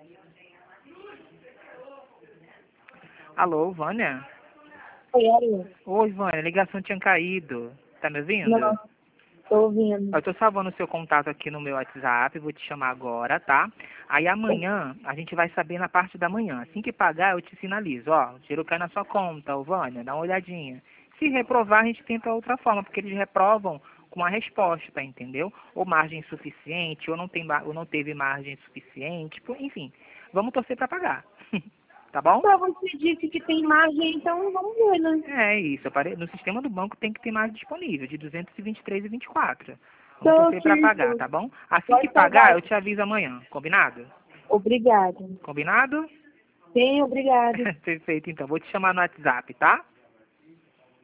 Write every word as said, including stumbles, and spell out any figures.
Alô, Vânia? Oi, Ari. Oi, Vânia, a ligação tinha caído. Tá me ouvindo? Não, tô ouvindo. Eu tô salvando o seu contato aqui no meu WhatsApp, vou te chamar agora, tá? Aí amanhã a gente vai saber na parte da manhã. Assim que pagar, eu te sinalizo. Ó, o dinheiro cai na sua conta, ô Vânia, dá uma olhadinha. Se reprovar, a gente tenta outra forma, porque eles reprovam com a resposta, entendeu? Ou margem insuficiente, ou não, tem, ma- ou não teve margem suficiente, pô, enfim. Vamos torcer pra pagar. Tá bom? Pra você disse que tem margem, então vamos ver, né? É isso, apare- no sistema do banco tem que ter mais disponível, de duzentos e vinte e três e vinte e quatro. Vamos Então, torcer para ok, pagar, então. tá bom? Assim que Pode pagar, salvar. eu te aviso amanhã. Combinado? Obrigada. Combinado? Sim, obrigada. Perfeito, então. Vou te chamar no WhatsApp, tá?